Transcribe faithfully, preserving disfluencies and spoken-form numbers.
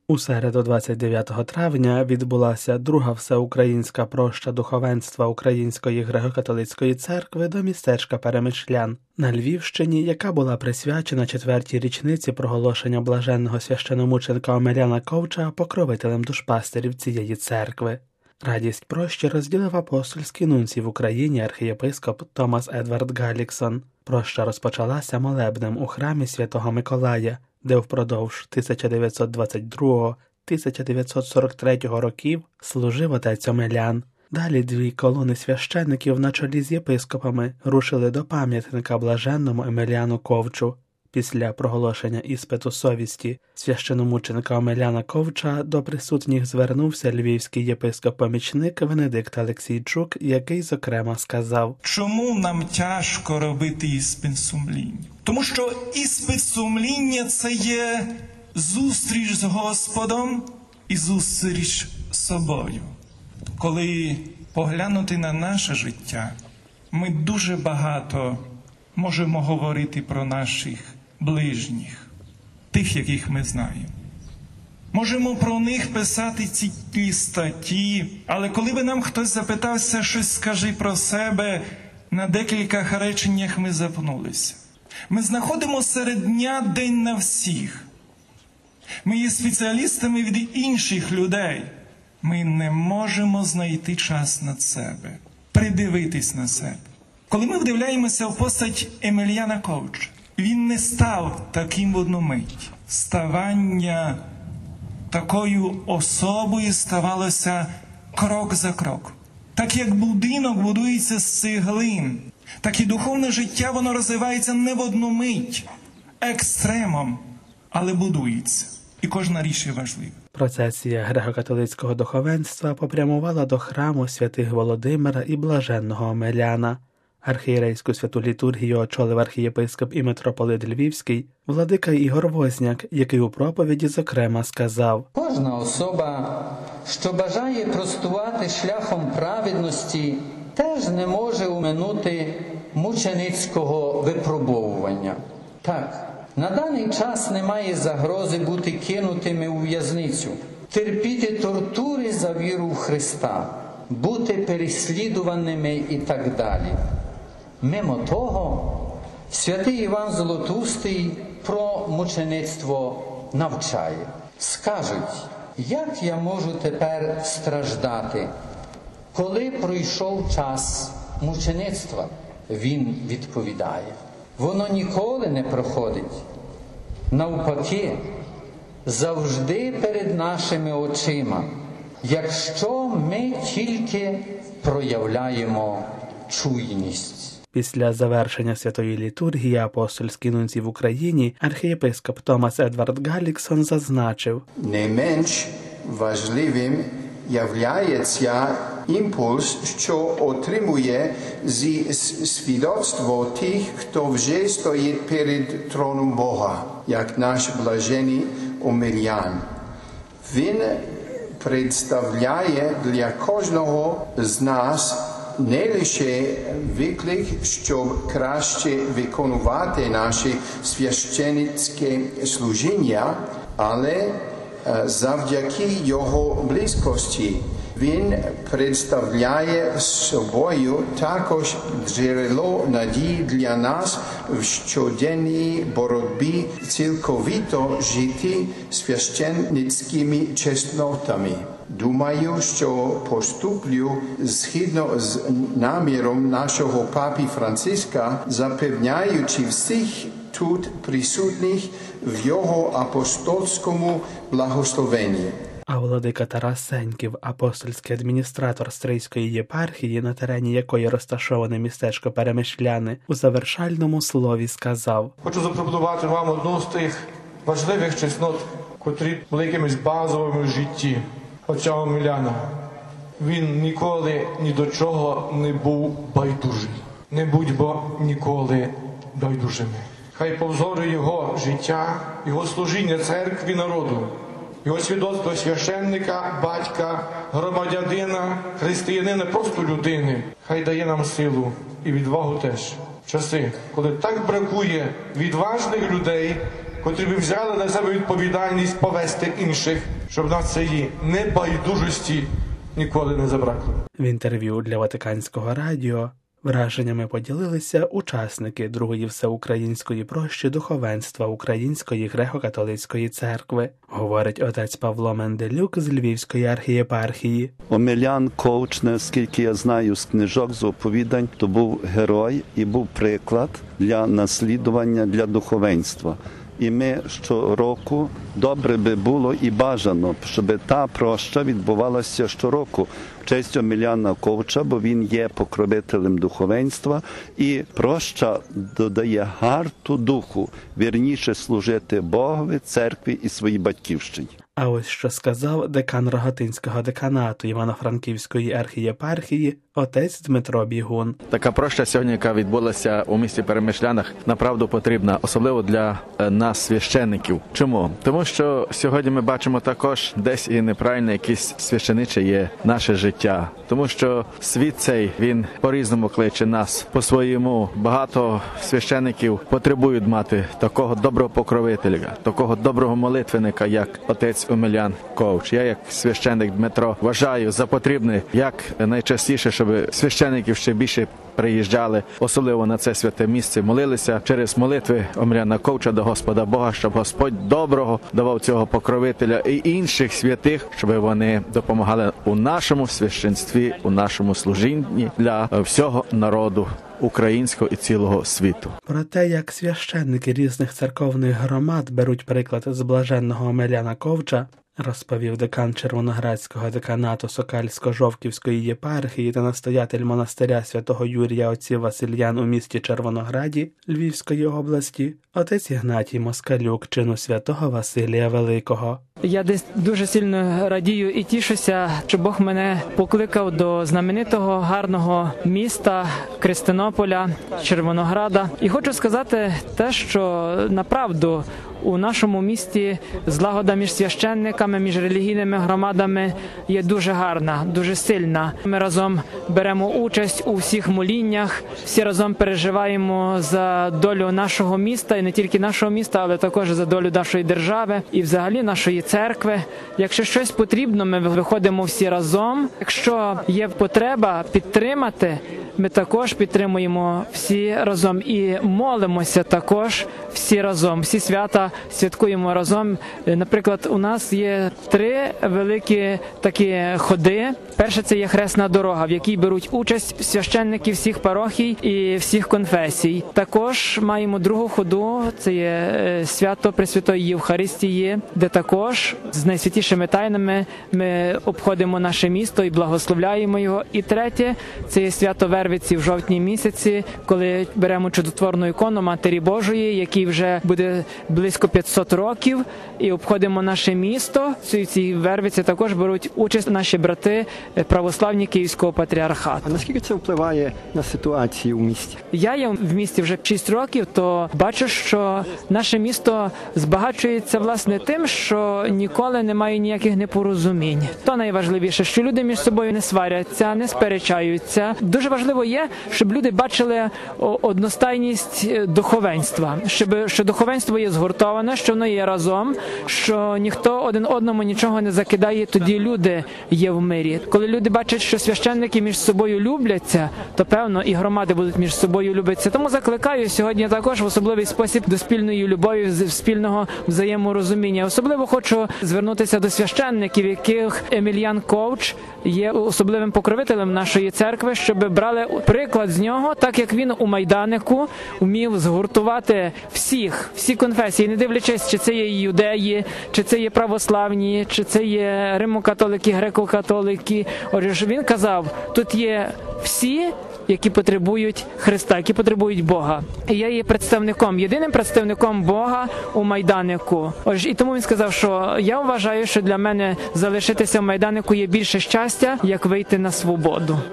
У середу двадцять дев'ятого травня відбулася друга всеукраїнська проща духовенства Української греко-католицької церкви до містечка Перемишлян на Львівщині, яка була присвячена четвертій річниці проголошення блаженного священомученика Омеляна Ковча покровителем душпастерів цієї церкви. Радість прощі розділив апостольський нунцій в Україні архієпископ Томас Едвард Галіксон. Проща розпочалася молебнем у храмі Святого Миколая, де впродовж тисяча дев'ятсот двадцять другого - тисяча дев'ятсот сорок третього років служив отець Омелян. Далі дві колони священників на чолі з єпископами рушили до пам'ятника блаженному Омеляну Ковчу. Після проголошення іспиту совісті священомученика Омеляна Ковча до присутніх звернувся львівський єпископ-помічник Венедикт Алексійчук, який, зокрема, сказав: «Чому нам тяжко робити іспит сумління? Тому що іспит сумління – це є зустріч з Господом і зустріч з собою. Коли поглянути на наше життя, ми дуже багато можемо говорити про наших ближніх, тих, яких ми знаємо. Можемо про них писати ці статті, але коли би нам хтось запитався, щось скажи про себе, на декількох реченнях ми запнулися. Ми знаходимо серед дня день на всіх. Ми є спеціалістами від інших людей. Ми не можемо знайти час на себе, придивитись на себе. Коли ми вдивляємося в постать Омеляна Ковча, він не став таким в одну мить. Ставання такою особою ставалося крок за кроком. Так як будинок будується з цеглин, так і духовне життя, воно розвивається не в одну мить, екстремом, але будується. І кожна річ є важлива. Процесія греко-католицького духовенства попрямувала до храму святих Володимира і блаженного Омеляна. Архієрейську святу літургію очолив архієпископ і митрополит Львівський, владика Ігор Возняк, який у проповіді, зокрема, сказав: «Кожна особа, що бажає простувати шляхом праведності, теж не може уминути мученицького випробовування. Так, на даний час немає загрози бути кинутими у в'язницю, терпіти тортури за віру в Христа, бути переслідуваними і так далі. Мимо того, святий Іван Золотоустий про мучеництво навчає. Скажуть, як я можу тепер страждати, коли пройшов час мучеництва? Він відповідає: воно ніколи не проходить. Навпаки, завжди перед нашими очима, якщо ми тільки проявляємо чуйність». Після завершення святої літургії апостольський нунцій в Україні архієпископ Томас Едвард Галіксон зазначив: «Не менш важливим являється імпульс, що отримує зі свідоцтво тих, хто вже стоїть перед троном Бога, як наш блажений Омелян. Він представляє для кожного з нас не лише виклик, щоб краще виконувати наші священницьке служіння, але завдяки його близькості він представляє собою також джерело надії для нас в щоденній боротьбі цілковито жити священницькими чеснотами. Думаю, що поступлю згідно з наміром нашого папи Франциска, запевняючи всіх тут присутніх в його апостольському благословенні». А владика Тарас Сеньків, апостольський адміністратор Стрийської єпархії, на терені якої розташоване містечко Перемишляни, у завершальному слові сказав: «Хочу запропонувати вам одну з тих важливих чеснот, котрі були якимись базовими в житті отця Омеляна. Він ніколи ні до чого не був байдужий. Не будьмо ніколи байдужими. Хай по взору його життя, його служіння церкві народу, його свідоцтво священника, батька, громадянина, християнина, просто людини, хай дає нам силу і відвагу теж. Часи, коли так бракує відважних людей, котрі б взяли на себе відповідальність повести інших, щоб нас цієї небайдужості ніколи не забракло. В інтерв'ю для Ватиканського радіо враженнями поділилися учасники Другої всеукраїнської прощі духовенства Української греко-католицької церкви, говорить отець Павло Менделюк з Львівської архієпархії. Омелян Ковч, наскільки я знаю з книжок, з оповідань, то був герой і був приклад для наслідування для духовенства. І ми щороку, добре би було і бажано, щоб та проща відбувалася щороку в честь Омеляна Ковча, бо він є покровителем духовенства, і проща додає гарту духу, вірніше служити Богові, церкві і своїй батьківщині. А ось що сказав декан Рогатинського деканату Івано-Франківської архієпархії отець Дмитро Бігун. Така проща сьогодні, яка відбулася у місті Перемишлянах, направду потрібна, особливо для нас, священників. Чому? Тому що сьогодні ми бачимо також десь і неправильне якесь священиче є наше життя. Тому що світ цей, він по-різному кличе нас по-своєму. Багато священників потребують мати такого доброго покровителя, такого доброго молитвенника, як отець Омелян Ковч. Я, як священник Дмитро, вважаю за потрібне, як найчастіше, щоб священників ще більше приїжджали, особливо на це святе місце, молилися через молитви Омеляна Ковча до Господа Бога, щоб Господь доброго давав цього покровителя і інших святих, щоб вони допомагали у нашому священстві, у нашому служінні для всього народу українського і цілого світу. Про те, як священники різних церковних громад беруть приклад з блаженного Омеляна Ковча, розповів декан Червоноградського деканату Сокальсько-Жовківської єпархії та настоятель монастиря святого Юрія отців Васильян у місті Червонограді Львівської області, отець Ігнатій Москалюк, чину святого Василія Великого. Я десь дуже сильно радію і тішуся, що Бог мене покликав до знаменитого гарного міста Крестинополя, Червонограда. І хочу сказати те, що направду у нашому місті злагода між священниками, між релігійними громадами є дуже гарна, дуже сильна. Ми разом беремо участь у всіх моліннях, всі разом переживаємо за долю нашого міста, і не тільки нашого міста, але також за долю нашої держави і взагалі нашої церкви. Якщо щось потрібно, ми виходимо всі разом. Якщо є потреба підтримати, ми також підтримуємо всі разом і молимося також всі разом. Всі свята святкуємо разом. Наприклад, у нас є три великі такі ходи. Перше – це є хресна дорога, в якій беруть участь священники всіх парохій і всіх конфесій. Також маємо другу ходу – це є свято Пресвятої Євхаристії, де також з найсвятішими тайнами ми обходимо наше місто і благословляємо його. І третє – це є свято Вервиці в жовтні місяці, коли беремо чудотворну ікону Матері Божої, якій вже буде близько п'ятсот років, і обходимо наше місто. В цій Вервиці також беруть участь наші брати православні Київського патріархату. А наскільки це впливає на ситуацію в місті? Я є в місті вже шість років, то бачу, що наше місто збагачується власне тим, що ніколи немає ніяких непорозумінь. То найважливіше, що люди між собою не сваряться, не сперечаються. Дуже важливо є, щоб люди бачили одностайність духовенства, щоб що духовенство є згуртоване, що воно є разом, що ніхто один одному нічого не закидає, тоді люди є в мирі. Коли люди бачать, що священники між собою любляться, то певно і громади будуть між собою любитися. Тому закликаю сьогодні також в особливий спосіб до спільної любові, спільного взаєморозуміння. Особливо хочу звернутися до священників, яких Омелян Ковч є особливим покровителем нашої церкви, щоб брали приклад з нього, так як він у Майданику вмів згуртувати всіх, всі конфесії, не дивлячись, чи це є юдеї, чи це є православні, чи це є римокатолики, греко-католики. Отже, він казав, тут є всі, які потребують Христа, які потребують Бога. І я є представником, єдиним представником Бога у Майданику. Отже, і тому він сказав, що я вважаю, що для мене залишитися в Майданику є більше щастя, як вийти на свободу.